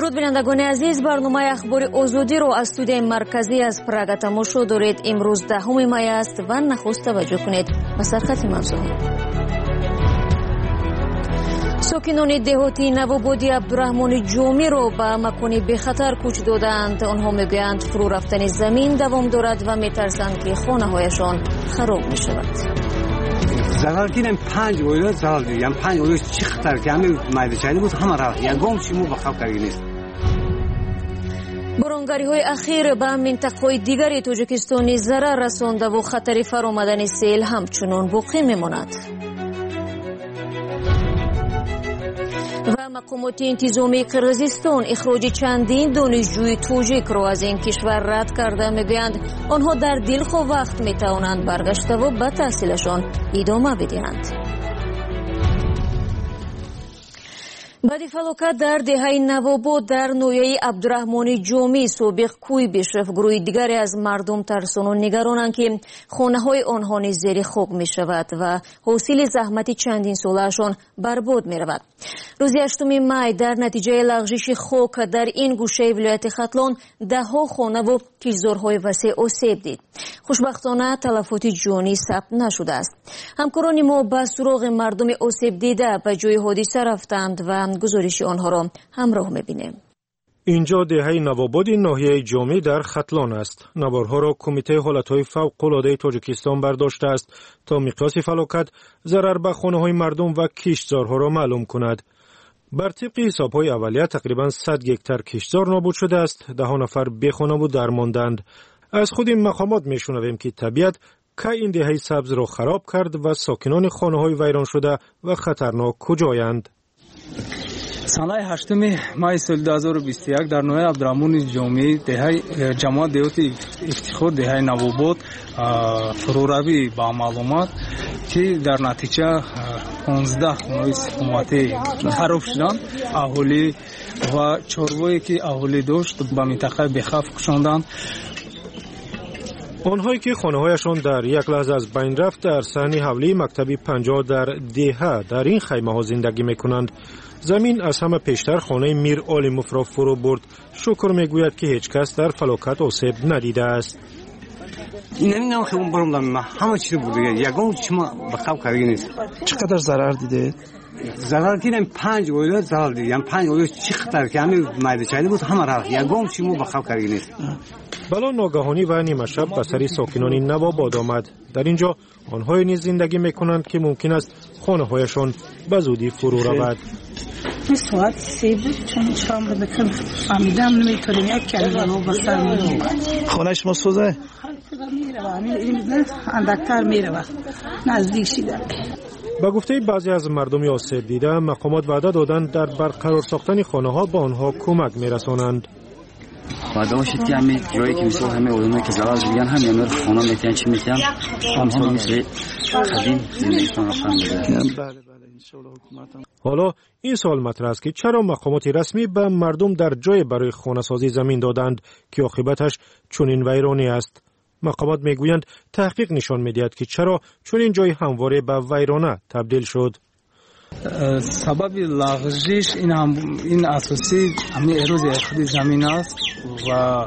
درود بینندگان عزیز، برنامه اخبار آزادی رو از استودیوی مرکزی از پراگ تماشا دارید. امروز 10 می است و نخست توجه کنید به سرخط موضوع. ساکنان دهاتی نوابادی عبدالرحمن جومی را به مکانی به خطر کوچ دادند. آنها میگویند فرو رفتن زمین دوام دارد و میترسند که خانه هایشان خراب می شود. زلال کردیم 5 اویل زلال دیدیم 5 اویل چی خطر که همه مایده بود همه راه یگام چیمو بخواب کاری نیست. بارانگاری های اخیر به منطقه دیگری تاجیکستان ضرر رسانده و خطر فرآمدن سیل همچنان باقی میماند. و مقامات انتظامی قرقیزستان اخراج چندین دانشجوی تاجیک را از این کشور رد کرده. میگویند آنها در دلخواه وقت میتوانند برگشته و به تحصیلشان ادامه بدهند. بعد فلاکت در دهه نواباد در نویه عبدالرحمن جومی سابق کوی بشرف گروه دیگری از مردم ترسان و نگرانند که خانه های آنها نیز زیر خاک می شود و حاصل زحمت چندین ساله‌شان برباد می رود. روز 8 می در نتیجه لغزش خاک در این گوشه ولایت ختلان 10 خانه و کشتزارهای وسیع آسیب دید. خوشبختانه تلفات جانی ثبت نشده است. همکاران ما به سراغ مردم آسیب دیده به جای حادثه رفتند و گزارش آنها را همراه می‌بینیم. اینجا دهه نواباد ناحیه جومی در ختلان است. نوارها را کمیته حالتهای فوق‌العاده تاجیکستان برداشته است تا مقیاس فلاکت ضرر به خانه‌های مردم و کشتزارها را معلوم کند. بر طبق حساب‌های اولیه تقریباً 100 هکتار کشتزار نابود شده است. 10 نفر بی‌خانه و درماندند. از خود این مقامات می‌شنویم که طبیعت که این دهه سبز را خراب کرد و ساکنان خانه‌های ویران شده و خطرناک کجایند. سال 8 ماه سال 2021 در نویه عبدالرحمن جومی جماعت دیوت افتخار دهه نواباد فروروی با معلومات که در نتیجه 15 خانه حکومتی خراب شدند. اهالی و چروایی که اهالی داشت به منطقه بخوف کشاندند. آنهایی که خانه‌هایشان در یک لحظه از بین رفت در صحن حولی مکتب 50 در دهه در این خیمه ها زندگی میکنند. زمین از همه پیشتر خانه میر آلیموف را فرو برد. شکر میگوید که هیچ کس در فلاکت آسیب ندیده است. این نمیدونم که اون برام همه چیز بوده یگام چیما بخواب کاری نیست. چقدر ضرر دیده؟ زلال کردیم 5 اویل زلال دیدیم 5 اویل چی خطر که همه مایده بود همه راه یگام چیمو بخواب کاری نیست. بلا ناگهانی و نیمه شب به سر ساکنان نواباد آمد. در اینجا آنها نیز زندگی میکنند که ممکن است خانه هایشان به زودی فرو رود. ساعت 3 بود چون شام رو بکن فهمیدم نمیتونیم یک کلمه رو بسر میدونم. خانه شما سوزه؟ خانه اندکتر میره نزدیک شده. با گفته بعضی از مردم آسیب دیده مقامات وعده دادند در برقرار ساختن خانه ها به آنها کمک میرسانند. وعده باشید که همه جایی که مثل همه آدمایی که زلال دیدن هم یعنی خانه میتونن چی میتونن آنها مثل قدیم زندگیشون رفتن میدن. حالا این سوال مطرح است که چرا مقامات رسمی به مردم در جای برای خانه سازی زمین دادند که عاقبتش چنین ویرانی است. مقامات میگویند تحقیق نشان میدهد که چرا چنین جای همواره به ویرانه تبدیل شد. سبب لغزش این اساسی همین اروزی خود زمین است و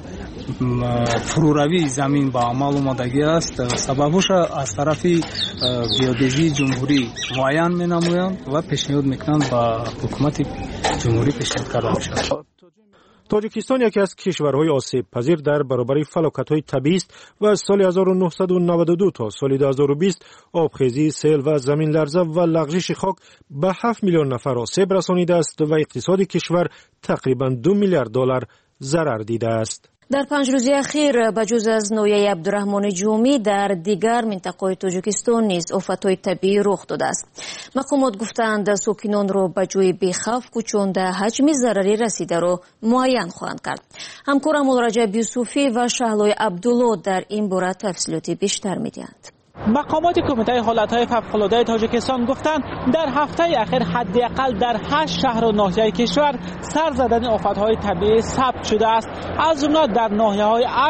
فروروی زمین با عمل آمدگی است. سببش از طرف گیودزی جمهوری معین مینمویند و پیشنهاد میکنند با حکومت جمهوری پیشنهاد کرده شود. تاجیکستان یکی از کشورهای آسیب پذیر در برابر فلاکت‌های طبیعی است و از سال 1992 تا سال 2020 آبخیزی، سیل و زمین لرزه و لغزش خاک به 7 میلیون نفر آسیب رسانیده است و اقتصاد کشور تقریباً 2 میلیارد دلار ضرر دیده است. در 5 روز اخیر بجز از نویه عبدالرحمن جومی در دیگر منطقه‌های تاجیکستان نیز آفت‌های طبیعی رخ داده است. مقامات گفتند ساکنان را به جای بی‌خوف کوچانده حجم ضرری رسیده را معین خواهند کرد. همکارم رجب یوسفی و شهلای عبدالله در این باره تفصیلات بیشتر می‌دهند. مقامات کمیته حالتهای فوق‌العاده تاجیکستان گفتند در هفته اخیر حداقل در 8 شهر و ناحیه کشور سر زدن آفت‌های طبیعی ثبت شده است. از جمله در ناحیه‌های اشت،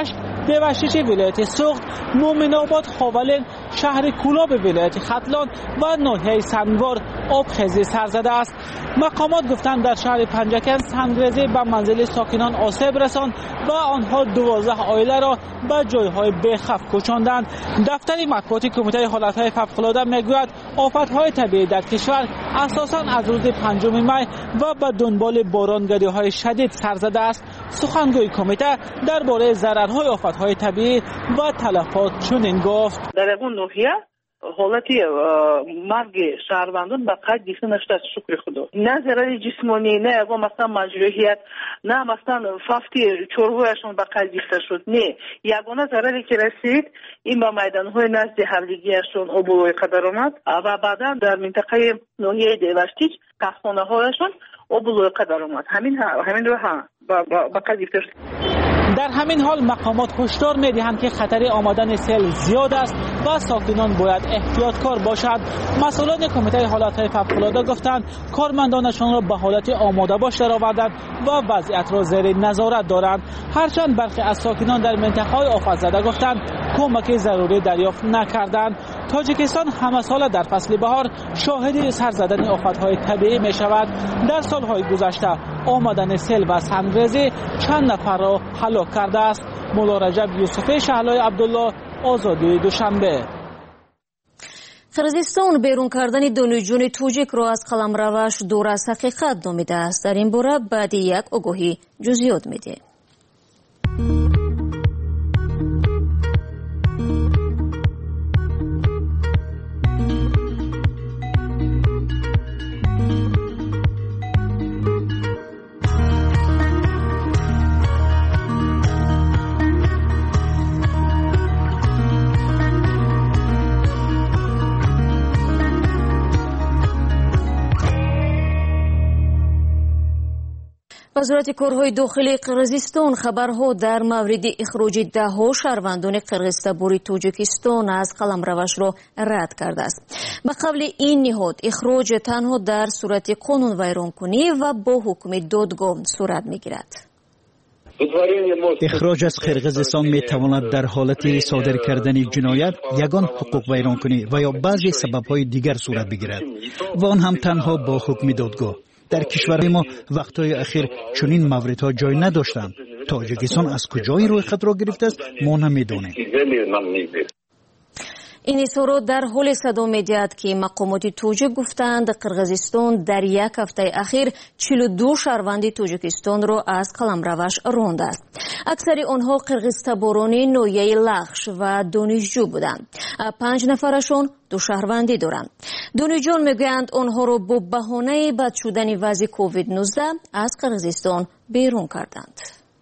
دیوشیش ولایت سوخت، مومن آباد، خاولین، شهر کولاب ولایت ختلان و ناحیه سنگوار آبخیزی سر زده است. مقامات گفتند در شهر پنجکن سنگریزی به منزل ساکنان آسیب رساند و آنها 12 عائله را به جایهای بی‌خوف کوچاندند. دفتر مطبوعات کمیته حالتهای فوق‌العاده میگوید آفت‌های طبیعی در کشور اساساً از روز 5 می و به دنبال بارانگری‌های شدید سر زده است. سخنگوی کمیته درباره ضررهای آفت‌های طبیعی و تلفات چنین گفت: در اون ناحیه حالتی مرگ شهروندان به قد دیده نشده، شکر خدا. نه ضرر جسمانی، نه اگه مثلا مجروحیت، نه مثلا ففتی چروهشون به قد دیده شد. نه، یگانه ضرری که رسید این به میدانهای نزد حملگیشون آبولوی قدر آمد و بعدا در منطقه ناحیه دیوشتیج قهخانه هایشون آبولوی قدر آمد. همین رو به قد دیده شد. در همین حال مقامات هشدار می‌دهند که خطر آمدن سیل زیاد است و ساکنان باید احتیاطکار باشند. مسئولان کمیته حالتهای فوق‌العاده گفتند کارمندانشان را به حالت آماده باش درآوردند و وضعیت را زیر نظارت دارند. هرچند برخی از ساکنان در منطقه‌های آفت‌زده گفتند کمک ضروری دریافت نکردند. تاجیکستان همه سال در فصل بهار شاهد سر زدن آفت‌های طبیعی می‌شود. در سال‌های گذشته آمدن سیل و سنگریزی چند نفر را هلاک کرده است. مولا رجب یوسفی شهلای عبدالله، آزادی دوشنبه. قرغیزستان بیرون کردن دانشجویان توجیک را از قلمروش دور از حقیقت نامیده است. در این باره بعد یک آگاهی جزئیات میده. وزارت کارهای داخلی قرغیزستان خبرها در مورد اخراج 10 شهروندان قرغیزتباری تاجیکستان از قلمروش را رد کرده است. به قول این نهاد اخراج تنها در صورت قانون ویرانکنی و با حکم دادگاه صورت میگیرد. اخراج از قرغیزستان می تواند در حالت صادر کردن جنایت، یگان حقوق ویرانکنی و یا بعضی سبب‌های دیگر صورت بگیرد و آن هم تنها با حکم دادگاه. در کشور ما وقتهای اخیر چنین موردها جای نداشتند. تاجیکستان از کجای روی خط را گرفته است ما نمیدانیم. این اظهارات در حال صدا می‌دهد که مقامات توجیک گفتند قرغیزستان در یک هفته اخیر 42 شهروند تاجیکستان را از قلمروش رانده است. اکثر آنها قرغیزتباران ناحیه لخش و دانشجو بودند. 5 نفرشان 2 شهروندی دارند. دانشجویان میگویند آنها را با بهانه بد شدن وضع کووید 19 از قرغیزستان بیرون کردند.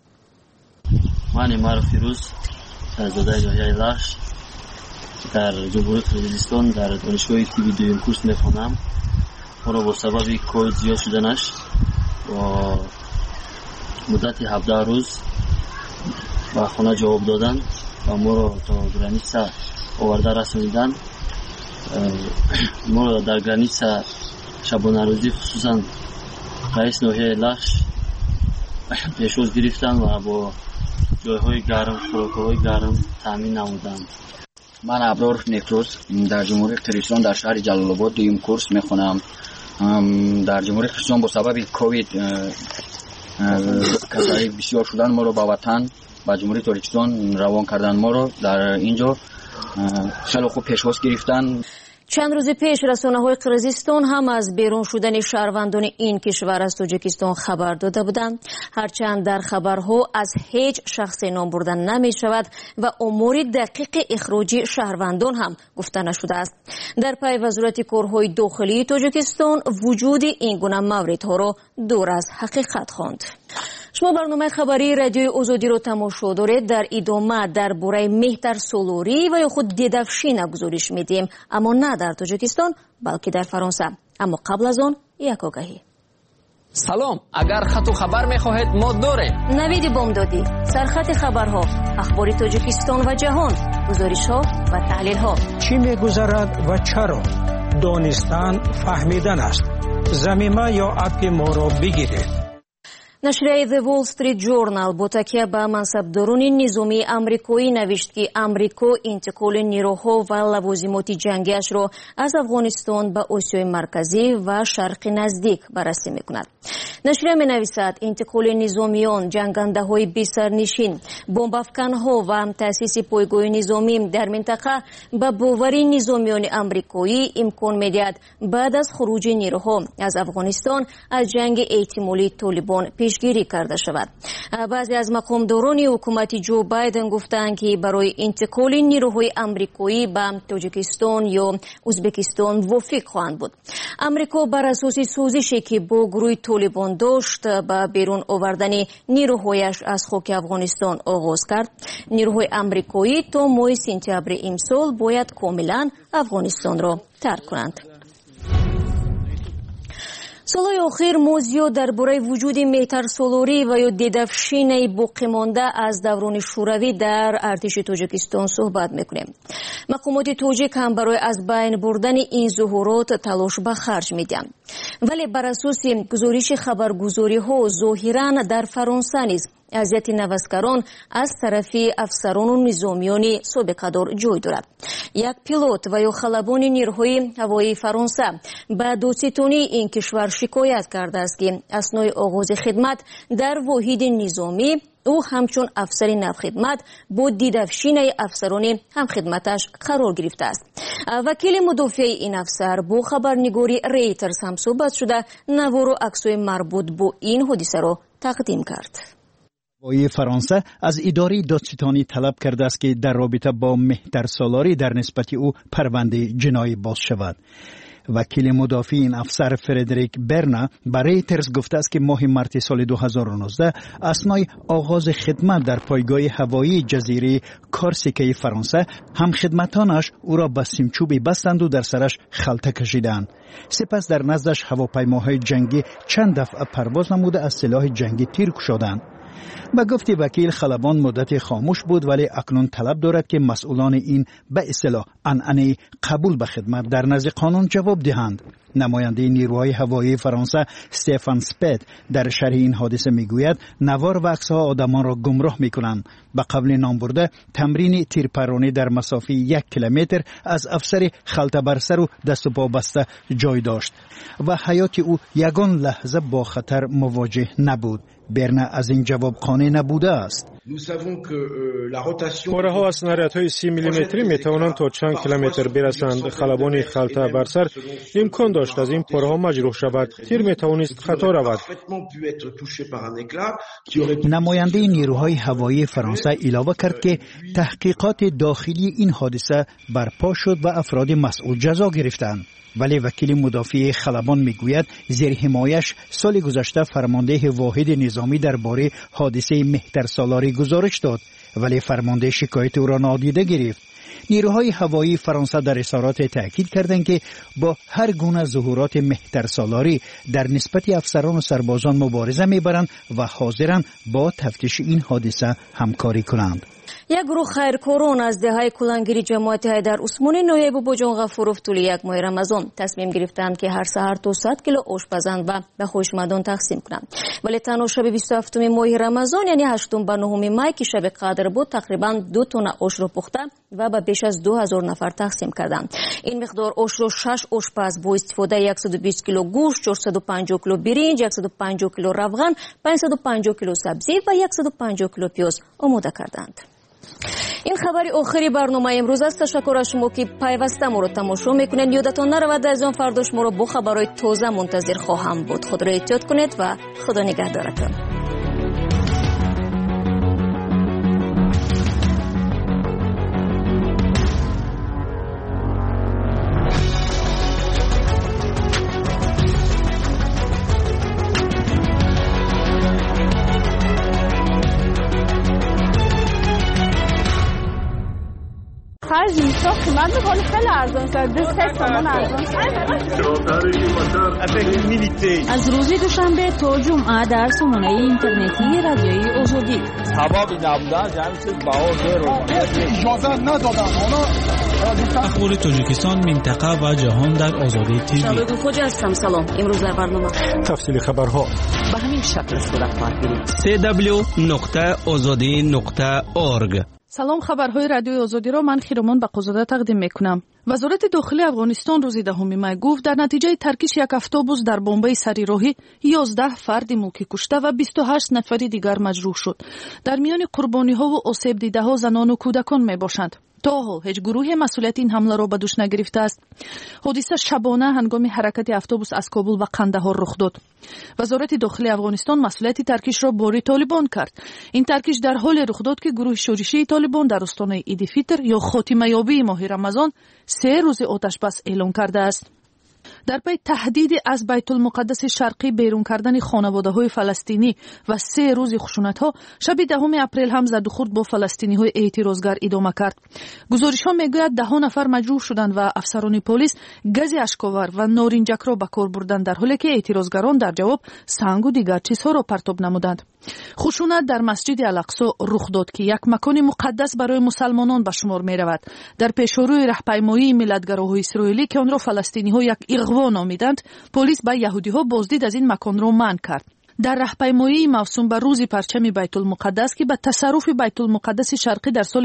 من معروف فیروز شهزاده ناحیه لخش در جمهوری قرغیزستان در دانشگاه تیوی دویم کورس میخوانم. ما را با سبب کووید زیاد شدنش با مدت 17 روز به خانه جواب دادن و ما را تا گرانیسا آورده رسانیدن. ما را در گرانیسا شبانه روزی خصوصا رئیس ناحیه لخش پیشواز گرفتن و با جایهای گرم، خوراک‌های گرم تامین نمودند. من ابرار نیکروز در جمهوری قرغیزستان در شهر جلال آباد دویم کورس میخونم. در جمهوری قرغیزستان با سبب کووید کسایی بسیار شدن ما رو به وطن و جمهوری تاجیکستان روان کردن. ما رو در اینجا خیلی خوب پیشواز گرفتن. چند روز پیش رسانه‌های قرغیزستان هم از بیرون شدن شهروندان این کشور از تاجیکستان خبر داده بودند. هرچند در خبرها از هیچ شخص نام برده نمی شود و امور دقیق اخراج شهروندان هم گفته نشده است. در پی وزارت کارهای داخلی تاجیکستان وجود این گونه موردها را دور از حقیقت خواند. شما برنامه خبری رادیوی آزادی رو تماشا دارید. در ادامه درباره مهتر سالاری و یا خود دیدفشین گزارش میدیم، اما نه در تاجیکستان بلکه در فرانسه. اما قبل از آن یک آگهی. سلام، اگر خط و خبر میخواهید ما داریم. نوید بامدادی، سرخط خبرها، اخبار تاجیکستان و جهان، گزارش ها و تحلیل ها. چی میگذرد و چرا؟ دانستن فهمیدن است. زمینه یا اپ ما را بگیرید. نشریه The Wall Street Journal با تکیه به منصبداران نظامی آمریکایی نوشت که آمریکا انتقال نیروها و لوازمات جنگیش را از افغانستان به آسیای مرکزی و شرق نزدیک بررسی می‌کند. نشریه می‌نویسد انتقال نظامیان، جنگنده‌های بی‌سرنشین، بمب‌افکن‌ها و تأسیس پایگاه نظامی در منطقه به باور نظامیان آمریکایی امکان می‌دهد بعد از خروج نیروها از افغانستان از جنگ احتمالی طالبان پیشگیری کرده شود. بعضی از مقامداران حکومت جو بایدن گفتند که برای انتقال نیروهای آمریکایی به تاجیکستان یا ازبکستان موافق خواهند بود. آمریکا بر اساس سازشی که با گروه طالبان داشت به بیرون آوردن نیروهایش از خاک افغانستان آغاز کرد. نیروهای آمریکایی تا ماه سپتامبر امسال باید کاملا افغانستان را ترک کنند. سالهای آخر ما زیاد درباره وجود مهترسالاری و یا دیدافشین باقی مانده از دوران شوروی در ارتش تاجیکستان صحبت میکنیم. مقامات تاجیک هم برای از بین بردن این ظهورات تلاش به خرج میدن. ولی بر اساس گزارش خبرگزاری ها ظاهرا در فرانسه نیز اذیت نوسکران از طرف افسران و نظامیان سابقه‌دار جای دارد. یک پیلوت و یا خلبان نیروهای هوایی فرانسه به دادستانی این کشور شکایت کرده است که اثنای آغاز خدمت در واحد نظامی او همچون افسر نوخدمت با دیدافشین افسران همخدمتش قرار گرفته است. وکیل مدافع این افسر با خبرنگاری ریترز هم صحبت شده نوار و عکس‌های مربوط با این حادثه را تقدیم کرد. هوایی فرانسه از اداره دادستانی طلب کرده است که در رابطه با مهترسالاری در نسبت او پرونده جنایی باز شود. وکیل مدافع این افسر فردریک برنا برای ریترز گفته است که ماه مارس سال 2019 اثنای آغاز خدمت در پایگاه هوایی جزیره کورسیکای فرانسه همخدمتانش او را به سیمچوبی بستند و در سرش خلطه کشیدند. سپس در نزدش هواپیماهای جنگی چند دفعه پرواز نموده از سلاح جنگی تیر کشیدند. به گفت وکیل خلبان مدت خاموش بود ولی اکنون طلب دارد که مسئولان این به اصطلاح عنعنه قبول به خدمت در نزد قانون جواب دهند. نماینده نیروهای هوایی فرانسه استفان سپت در شرح این حادثه میگوید نوار و عکس‌ها آدمان را گمراه میکنند. به قبل نام برده تمرین تیرپرانی در مسافه 1 کیلومتر از افسر خلطه بر سر و دست و پا بسته جای داشت و حیات او یگان لحظه با خطر مواجه نبود. برنا از این جواب قانع نبوده است. پاره ها از سناریات‌های 30 میلیمتری میتوانند تا چند کیلومتر برسند. خلبان خلطه بر سر امکان داشت از این پاره ها مجروح شود. تیر میتوانست خطا رود. نماینده نیروهای هوایی فرانسه علاوه کرد که تحقیقات داخلی این حادثه برپا شد و افراد مسئول جزا گرفتند. ولی وکیل مدافع خلبان میگوید زیر حمایش سال گذشته فرمانده واحد نظامی درباره حادثه مهترسالاری گزارش داد ولی فرمانده شکایت او را نادیده گرفت. نیروهای هوایی فرانسه در اظهارات تأکید کردند که با هر گونه ظهورات مهترسالاری در نسبت افسران و سربازان مبارزه میبرند و حاضرند با تفتیش این حادثه همکاری کنند. یک گروه خیرکاران از دهه کلانگیری جماعت حیدر عثمانی نایب و جان غفورов طول یک ماه رمضان تصمیم گرفتند که هر سحر 200 کیلو آش پزند و به خویشمندان تقسیم کنند. ولی تنها شب 27 ماه رمضان یعنی 8 به 9 ماه که شب قدر بود تقریبا 2 تن آش را پخته و به بیش از 2000 نفر تقسیم کردند. این مقدار آش را 6 آشپز با استفاده 120 کیلو گوشت، 450 کیلو برنج، 150 کیلو روغن، 550 کیلو سبزی و 150 کیلو پیاز آماده کردند. این خبری آخری برنامه امروز است. تشکر از شما که پیوسته ما را تماشا میکنید. یادتان نرود از آن فرداش ما را با خبرهای تازه منتظر خواهم بود. خود را احتیاط کنید و خدا نگهدارتان. Каждый من میکنه خیلی ارزان شد 3 تومن ارزان از روز دوشنبه تا جمعه در سامانه اینترنتی رادیوی آزادی سبب نبودن جمعیت اجازه ندادن اخبار تاجیکستان منطقه و جهان در آزادی تیوی. شبکه خوجا هستم. سلام. امروز در برنامه تفصیل خبرها به همین شکل صورت خواهد گرفت. www.azadi.org. سلام، خبرهای رادیوی آزادی را من خیرمان بقزاده تقدیم میکنم. وزارت داخلی افغانستان روز 10 می گفت در نتیجه ترکیش یک اتوبوس در بمبئی سری راهی 11 فرد ملکی کشته و 28 نفر دیگر مجروح شد. در میان قربانی ها و آسیب دیده ها زنان و کودکان می باشند. تا حال هیچ گروهی مسئولیت این حمله را به دوش نگرفته است. حادثه شبانه هنگام حرکت اتوبوس از کابل به قندهار رخ داد. وزارت داخلی افغانستان مسئولیت ترکیش را باری طالبان کرد. این ترکیش در حال رخ داد که گروه شورشی طالبان در استان عید فطر یا خاتمه یابی ماه رمضان 3 روز آتش بس اعلام کرده است. در پی تهدید از بیت المقدس شرقی بیرون کردن خانواده‌های فلسطینی و 3 روز خشونت‌ها، شب 10 اپریل هم زد و خورد با فلسطینی‌های اعتراضگر ادامه کرد. گزارش‌ها می‌گوید 10 نفر مجروح شدند و افسران پلیس گاز اشک‌آور و نارنجک را به کار بردند، در حالی که اعتراضگران در جواب سنگ و دیگر چیزها را پرتاب نمودند. خشونت در مسجد الاقصی رخ داد که یک مکان مقدس برای مسلمانان به شمار می‌رود. در پیشروی راهپیمایی ملت‌گراهای اسرائیلی که آن را فلسطینی‌ها یک اغوا نامیدند، پلیس به یهودی‌ها بازدید از این مکان را منع کرد. در راهپیمایی موسوم به روز پرچم بیت المقدس که به تصرف بیت المقدس شرقی در سال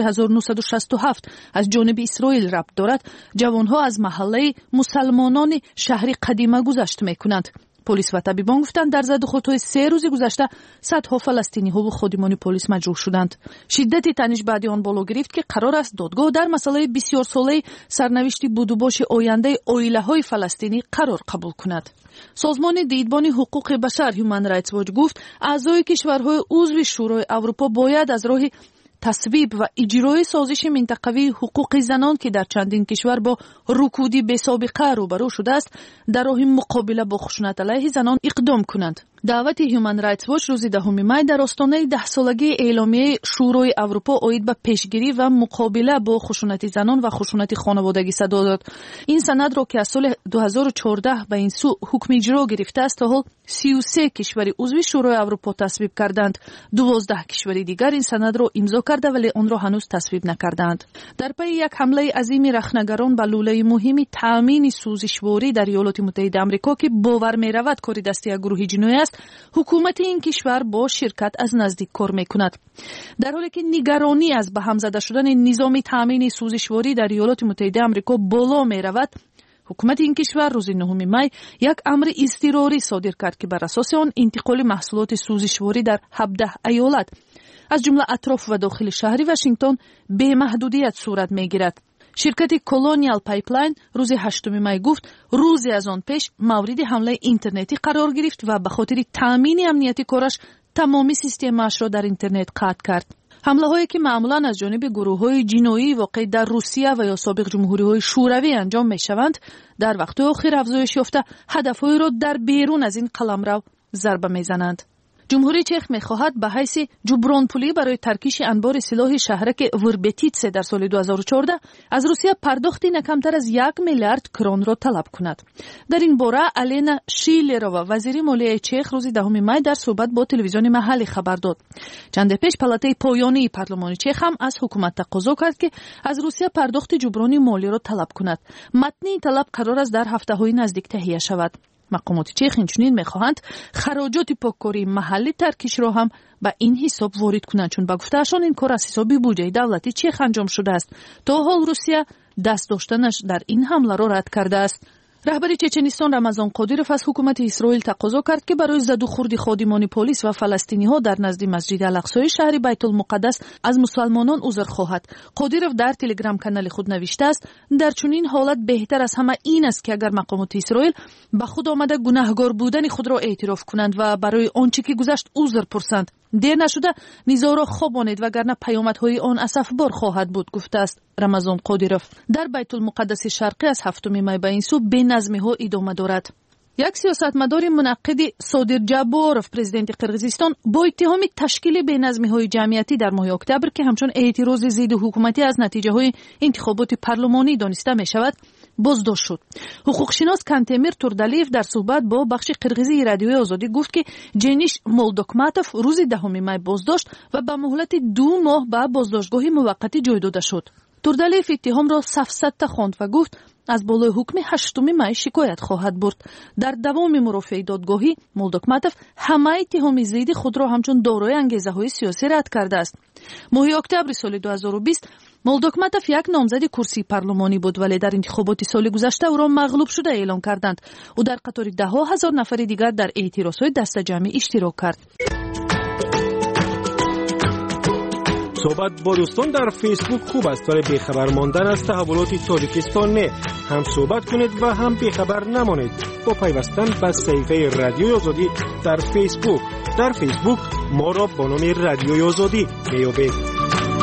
1967 از جانب اسرائیل ربط دارد، جوانها از محله مسلمانان شهر قدیمه گذشت می‌کنند. پلیس و طبیبان گفتند در زد و خودهای 3 روز گذشته صدها فلسطینی ها و خادمان پلیس مجروح شدند. شدت تنش بعد آن بالا گرفت که قرار است دادگاه در مسئله بسیار ساله سرنوشت بود و باش آینده عائله های فلسطینی قرار قبول کند. سازمان دیدبان حقوق بشر هیومن رایتس واچ گفت اعضای کشورهای عضو شورای اروپا باید از راه تصویب و اجرای سازش منطقوی حقوق زنان که در چندین کشور با رکودی بی سابقه روبرو شده است، در راه مقابله با خشونت علیه زنان اقدام کنند. دعوت هیومن رایتس واچ روز 10 می در آستانه 10 سالگی اعلامیه شورای اروپا اید به پیشگیری و مقابله با خشونت زنان و خشونت خانوادگی صدا داد. این سند را که از سال 2014 به این سو حکم اجرا گرفته است، تا حال 33 کشور عضو شورای اروپا تصویب کردند. 12 کشور دیگر این سند را امضا کرده ولی آن را هنوز تصویب نکردند. در پی یک حمله عظیم رخنگران به لوله مهمی تامین سوزشواری در ایالات متحده آمریکا که باور می رود کار دست یک گروه جنایی است، حکومت این کشور با شرکت از نزدیک کار می کند. در حالی که نگرانی از به هم زده شدن نظام تامین سوزشواری در ایالات متحده آمریکا بالا می رود، حکومت این کشور روز 9 می یک امر اضطراری صادر کرد که بر اساس آن انتقال محصولات سوزشواری در 17 ایالت از جمله اطراف و داخل شهر واشنگتن به محدودیت صورت می گیرد. شرکت کلونیال پایپلاین روز 8 می گفت روزی از آن پیش مورد حمله اینترنتی قرار گرفت و به خاطر تامین امنیتی کارش تمامی سیستمش را در اینترنت قطع کرد. حمله هایی که معمولا از جانب گروه های جنایی واقع در روسیه و یا سابق جمهوری های شوروی انجام می شوند، در وقت آخر افزایش یافته هدف های را در بیرون از این قلمرو ضربه می زنند. جمهوری چخ می‌خواهد به حیث جبران پولی برای ترکیش انبار سلاح شهرک وربتیتس در سال 2014 از روسیه پرداختی نه کمتر از 1 میلیارد کرون را طلب کند. در این باره الینا شیلرova وزیر مالیه چخ روز 10 می در صحبت با تلویزیون محلی خبر داد. چند پیش پالاتای پایانی پارلمان چخ هم از حکومت تقاضا کرد که از روسیه پرداخت جبران مالی را طلب کند. متن این طلب قرار است در هفته‌های نزدیک تهیه شود. مقامات چخ اینچنین میخواهند خراجات پاککاری محلی ترکیش را هم به این حساب وارد کنند، چون به گفتهشان این کار از حساب بودجه دولتی چخ انجام شده است. تا حال روسیه دست داشتنش در این حمله را رد کرده است. رهبر چچنستان رمضان قادیروف از حکومت اسرائیل تقاضا کرد که برای زد و خورد خادمان پلیس و فلسطینی ها در نزد مسجد الاقصی شهر بیت المقدس از مسلمانان عذر خواهد. قادیروف در تلگرام کانال خود نوشته است در چنین حالت بهتر از همه این است که اگر مقامات اسرائیل به خود آمده گناهکار بودن خود را اعتراف کنند و برای آنچه که گذشت عذر پرسند. دیر نشده نزاع را خوابانید وگرنه پیامدهای آن اسفبار خواهد بود، گفته است رمضان قادیروف. در بیت المقدس شرقی از 7 می به این سو بی‌نظمی ها ادامه دارد. یک سیاستمدار منعقد صادر جابورов پرزیدنت قرقیزستان با اتهام تشکیل بی‌نظمی‌های جمعیتی در ماه اکتبر که همچون اعتراض ضد حکومتی از نتیجه‌های انتخابات پارلمانی دانسته می‌شود بازداشت شد. حقوقشناس کانتمیر تورдалиев در صحبت با بخش قرقیزی رادیوی آزادی گفت که جنیش مولدوکماتов روز 10 می بازداشت و به مهلت 2 ماه به بازداشتگاه موقتی جای داده شد. تورдалиев اتهام را سفسطه خواند و گفت از بالای حکم 8 می شکایت خواهد برد. در دوام مرافعه دادگاهی مولدوکماتов همه اتهام ضد خود را همچون دارای انگیزه‌های سیاسی رد کرده است. ماه اکتبر سال 2020 مولدوکماتov یک نامزد کرسی پارلمانی بود ولی در انتخابات سال گذشته او را مغلوب شده اعلام کردند. او در قطار 10,000 نفر دیگر در اعتراضهای دست جمعی اشتراک کرد. صحبت با دوستان در فیسبوک خوب است ولی بیخبر ماندن از تحولات تاجیکستان نه. هم صحبت کنید و هم بیخبر نمانید با پیوستن به صفحه رادیوی آزادی در فیسبوک. در فیسبوک ما را با نام رادیوی آزادی میابید.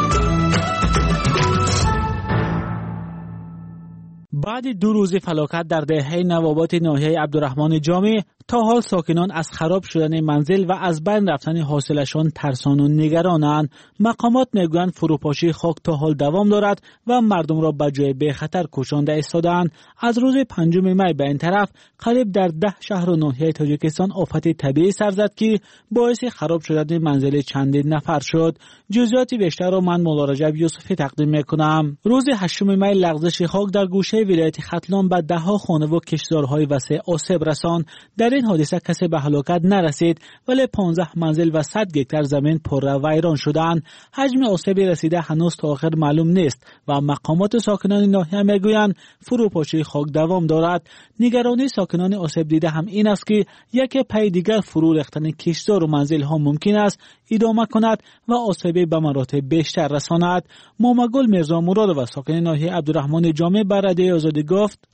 بعد 2 روز فلاکت در دهه نوابات ناحیه عبدالرحمن جامی تا حال ساکنان از خراب شدن منزل و از بین رفتن حاصلشان ترسان و نگرانند. مقامات میگویند فروپاشی خاک تا حال دوام دارد و مردم را به جای بی خطر کوشانده ایستاده‌اند. از روز 5 می به این طرف قریب در 10 شهر و ناحیه تاجیکستان آفت طبیعی سر زد که باعث خراب شدن منزل چندین نفر شد. جزئیات بیشتر را من مولا رجب یوسفی تقدیم میکنم. روز 8 می لغزش خاک در گوشه ولایت ختلان به 10 خانه و کشتزارهای وسیع آسیب رساند. در این حادثه کسی به هلاکت نرسید ولی 15 منزل و 100 هکتار زمین پر و ویران شدند. حجم آسیب رسیده هنوز تا آخر معلوم نیست و مقامات ساکنان ناحیه میگویند فروپاشی خاک دوام دارد. نگرانی ساکنان آسیب دیده هم این است که یک پی دیگر فرو ریختن کشتزار و منزل ها ممکن است ادامه کند و آسیب به مراتب بیشتر رساند. مامگل میرزا مراد و ساکن ناحیه عبدالرحمن جامی بر رادیو آزادی گفت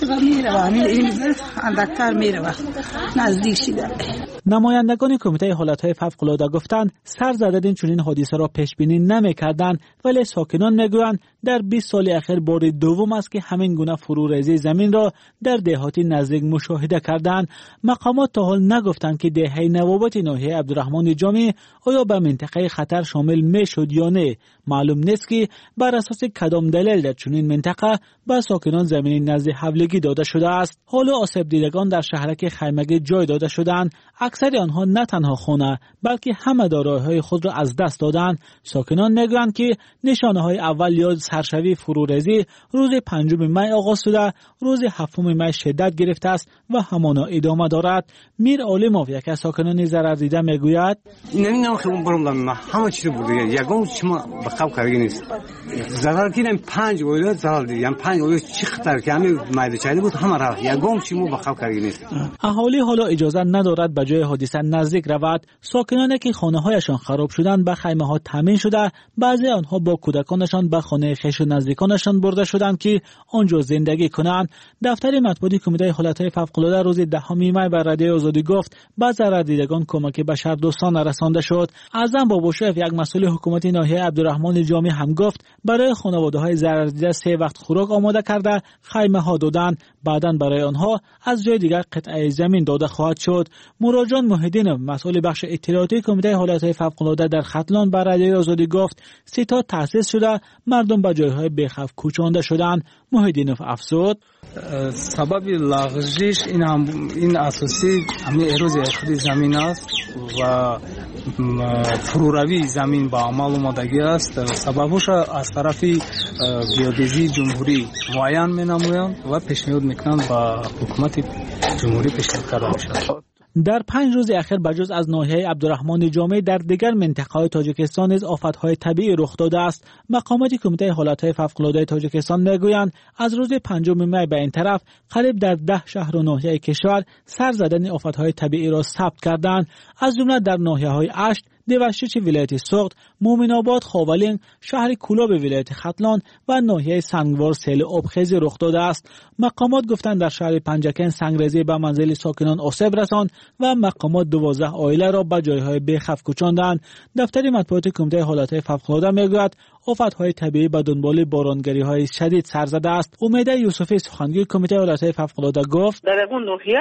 نمایندگان کمیته حالتهای فوق‌العاده گفتند سر زدن چنین حادثه را پیش بینی نمی‌کردند ولی ساکنان میگویند در 20 سال اخیر بار دوم است که همین گونه فروریزی زمین را در دهاتی نزدیک مشاهده کردند. مقامات تا حال نگفتند که دهه نوابت ناحیه عبدالرحمن جامی آیا به منطقه خطر شامل میشد یا نه. معلوم نیست که بر اساس کدام دلیل در چنین منطقه به ساکنان زمین نزد حولگی داده شده است. حالا آسیب دیدگان در شهرک خیمگی جای داده شدند. اکثر آنها نه تنها خانه بلکه همه دارایی‌های خود را از دست دادند. ساکنان میگویند که نشانه‌های اول یا سرشوی فروریزی روز 5 می آغاز شده، روز 7 می شدت گرفته است و همانا ادامه دارد. میر عالمov یک از ساکنان ضرر دیده میگوید نمیدونم که اون پروبلم همه چیز بوده یگان شما بخواب کاری نیست. ضرر کردن 5 اویل ضرر دیدم 5 اویل چی خطر که همین میدچانی بود همه راه یگان شما بخواب کاری نیست. اهالی حالا اجازه ندارد به جای حادثه نزدیک رود. ساکنانی که خانه‌هایشان خراب شدند به خیمه‌ها تامین شده، بعضی آنها با کودکانشان به خانه خویش و نزدیکانشان برده شدند که آنجا زندگی کنند. دفتر مطبوعاتی کمیته حالتهای فوق‌العاده روز 10 می به رادیو آزادی گفت به ضرر دیدگان کمک بشردوستانه رسانده شد. اعظم باباشوف یک مسئول حکومت ناحیه عبدالرحمن جامی هم گفت برای خانواده‌های ضرر دیده 3 وقت خوراک آماده کرده خیمه‌ها دادند. بعداً برای آنها از جای دیگر قطعه زمین داده خواهد شد. مراجعان محیدینov مسئول بخش اطلاعاتی کمیته حالتهای فوق‌العاده در ختلان بر رادیو آزادی گفت سیتا تأسیس شده مردم به جایهای بی‌خوف کوچانده شدند. محیدینov افزود سبب لغزش این اساسی همین اروز اخری زمین است و فروروی زمین با عمل آمدگی است. سببش از طرف گیودزی جمهوری معین می‌نمایند و پیشنهاد میکنند با حکومت جمهوری پیشنهاد کرده میشود. در 5 روز اخیر بجز از ناحیه عبدالرحمن جامی در دیگر منطقه‌های تاجیکستان نیز آفت‌های طبیعی رخ داده است. مقامات کمیته حالتهای فوق‌العاده تاجیکستان میگویند از روز 5 می به این طرف قریب در 10 شهر و ناحیه کشور سر زدن آفت‌های طبیعی را ثبت کردند. از جمله در ناحیه‌های اشت، دیوشچچ ولایت سوخت، مومن‌آباد، خاولین، شهر کولاب ولایت ختلان و ناحیه سنگوار سیل آبخیزی رخ داده است. مقامات گفتند در شهر پنجکن سنگریزی به منزل ساکنان آسیب رساند و مقامات 12 عائله را به جایهای بی‌خوف کوچاندند. دفتر مطبوعاتی کمیته حالتهای فوق‌العاده میگوید آفت‌های طبیعی به دنبال بارانگری‌های شدید سر زده است. امید یوسفی سخنگوی کمیته حالتهای فوق‌العاده گفت در اون ناحیه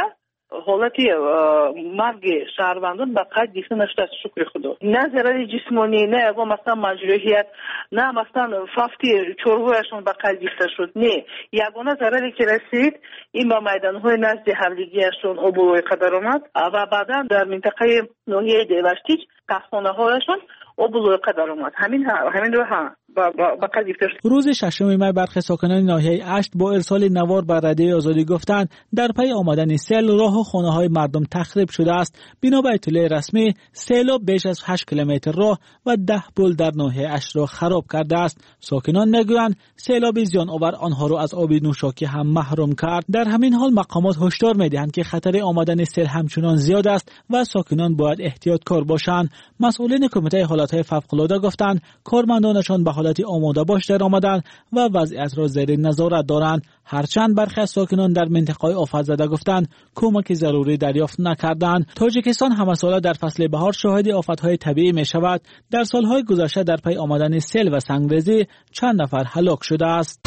ҳолати марги шаҳрвандон ба қайд гирифта наштааст, шукри худо. На зарари ҷисмонӣ, на ягон масалан маҷрӯҳият, на масалан фафти чорвояшон ба қайд гирифта шуд. Не, ягона зараре ки расид ин ба майдонҳои назди ҳавлигиашон обу лойқа даромад ва баъдан дар минтақаи ноҳияи Деваштич қаҳхонаҳояшон обу лойқа даромад. ҳамин ро با قد گرفته شد. روز 6 می برخی ساکنان ناحیه اشت با ارسال نوار بر رادیوی آزادی گفتند در پی آمدن سیل راه و خانه‌های مردم تخریب شده است. بنا به اطلاع رسمی سیلاب بیش از 8 کیلومتر راه و 10 پل در ناحیه اشت را خراب کرده است. ساکنان میگویند سیلاب زیان آور آنها را از آب نوشاکی هم محروم کرد. در همین حال مقامات هشدار می‌دهند که خطر آمدن سیل همچنان زیاد است و ساکنان باید احتیاطکار باشند. مسئولین کمیته حالت‌های فوق‌العاده گفتند کارمندانشان به حالت آماده باش در آمدند و وضعیت را زیر نظارت دارند. هرچند برخی از ساکنان در منطقه‌های آفت زده گفتند کمک ضروری دریافت نکردند. تاجیکستان همساله در فصل بهار شاهد آفت‌های طبیعی می‌شود. در سال‌های گذشته در پی آمدن سیل و سنگریزی چند نفر هلاک شده است.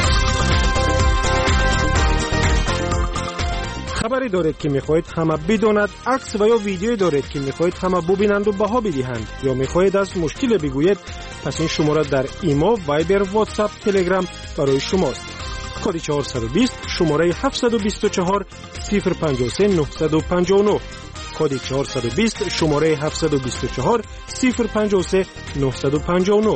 خبری دارید که میخواهید همه بداند، عکس و یا ویدیویی دارید که میخواهید همه ببینند و بها بدهند یا میخواهید از مشکل بگویید، پس این شماره در ایما، وایبر، واتساپ، تلگرام برای شماست. کد 420 شماره 724 053 959 کد 420 شماره 724 053 959.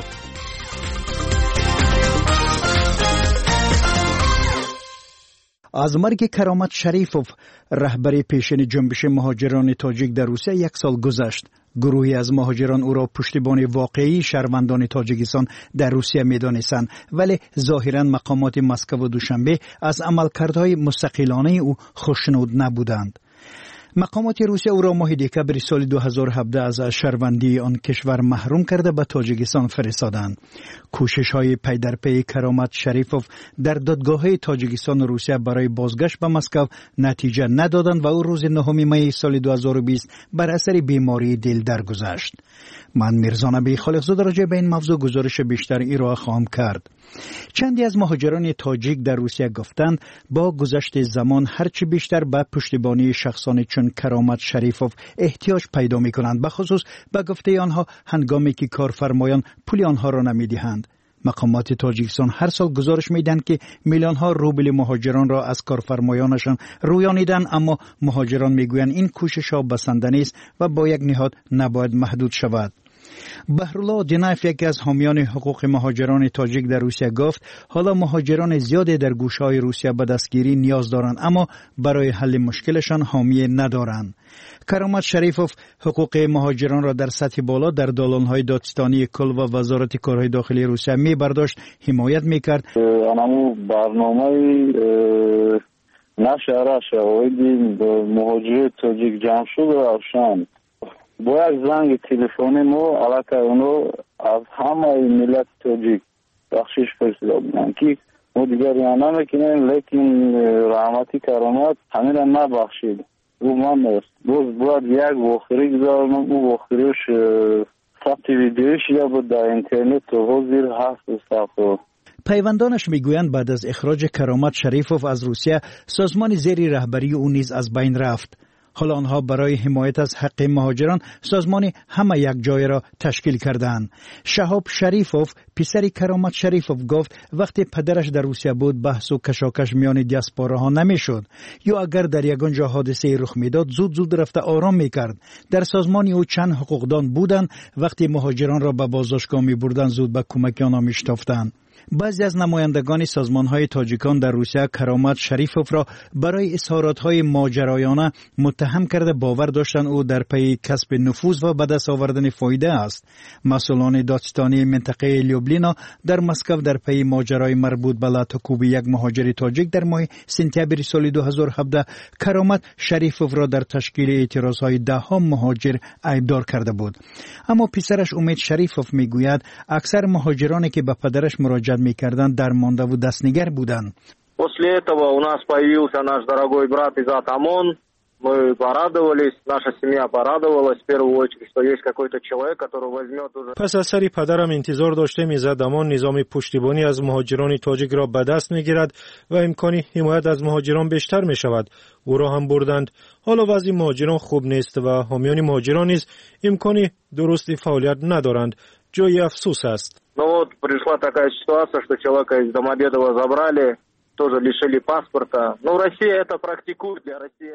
از مرگ کرامت شریفوف رهبر پیشین جنبش مهاجران تاجیک در روسیه 1 سال گذشت. گروهی از مهاجران او را پشتیبان واقعی شهروندان تاجیکستان در روسیه می‌دانستند، ولی ظاهراً مقامات مسکو و دوشنبه از عملکردهای مستقلانه او خوشنود نبودند. مقامات روسیه او را ماه دکبر سال 2017 از شهروندی آن کشور محروم کرده به تاجیکستان فرستادند. کوشش‌های پی در پی کرامت شریفوف در دادگاه‌های تاجیکستان و روسیه برای بازگشت به مسکو نتیجه ندادند و او روز 9 می سال 2020 بر اثر بیماری دل درگذشت. من میرزا نبی خالقزاده راجع به این موضوع گزارش بیشتر ارائه خواهم کرد. چندی از مهاجران تاجیک در روسیه گفتند با گذشت زمان هرچی بیشتر به پشتیبانی شخصانی چون کرامت شریفوف احتیاج پیدا می‌کنند، به خصوص به گفته آنها هنگامی که کارفرمایان پول آنها را نمی‌دهند. مقامات تاجیکستان هر سال گزارش میدن که میلیون ها روبل مهاجران را از کارفرمایانشان رویانیدن، اما مهاجران میگویند این کوشش ها بسنده نیست و با یک نهاد نباید محدود شود. بهرالله دینایف، یکی از حامیان حقوق مهاجران تاجیک در روسیه، گفت حالا مهاجران زیادی در گوشه‌های روسیه به دستگیری نیاز دارند، اما برای حل مشکلشان حامی ندارند. کرامت شریفوف حقوق مهاجران را در سطح بالا در دالان‌های دادستانی کل و وزارت کارهای داخلی روسیه می‌برداشت، حمایت می‌کرد. آنمو برنامه نشر شواهد مهاجر تاجیک جمع شد روشن با یک زنگ تلفنی ما علاقه اونو از همه ملت تاجیک بخشش فرستاده بودن که ما دیگر یعنی نمیکنیم، لیکن رحمتی کرامت همین را نبخشید. او من است. باید یک واخری گذارم، او واخریش ثبت ویدیوش یا بود در اینترنت و حاضر هست صفحه. پیوندانش میگویند بعد از اخراج کرامت شریفوف از روسیه سازمان زیر رهبری او نیز از بین رفت. حالا آنها برای حمایت از حق مهاجران سازمان همه یک جای را تشکیل کردند. شهاب شریفوف پسر کرامت شریفوف گفت وقتی پدرش در روسیه بود بحث و کشاکش میان دیاسپوراها نمیشد، یا اگر در یگان جا حادثه رخ میداد زود رفته آرام میکرد. در سازمان او چند حقوقدان بودند، وقتی مهاجران را به بازداشتگاه میبردند زود به کمک آنها میشتافتند. بعضی از نمایندگان سازمان‌های تاجیکان در روسیه کرامت شریفوف را برای اظهارات‌های ماجرایانه متهم کرده باور داشتند او در پی کسب نفوذ و به دست آوردن فایده است. مسئولان دادستانی منطقه لیوبلینا در مسکو در پی ماجرای مربوط به لاطکوب یک مهاجر تاجیک در ماه سپتامبر سال 2017 کرامت شریفوف را در تشکیل اعتراض‌های ده‌ها مهاجر ایبدار کرده بود. اما پسرش امید شریفوف میگوید اکثر مهاجرانی که به پدرش مراجعه می‌کردند درمانده و دستنگر بودند. После этого у нас появился наш дорогой брат из Атамон. Мы порадовались, наша семья порадовалась в первую очередь, что есть какой-то человек, который возьмет уже. پس از سری پدرم انتظار داشتم این زمان نظام پشتیبانی از مهاجران تاجیک را به دست میگیرد و امکانی حمایت از مهاجران بیشتر می شود. او را هم بردند. حالا وضع مهاجران خوب نیست و حامیان مهاجران نیز امکانی درستی فعالیت ندارند. جای افسوس است. Ну вот пришла такая ситуация, что человека из Домодедово забрали, тоже лишили паспорта. Ну, Россия это практикует, для России.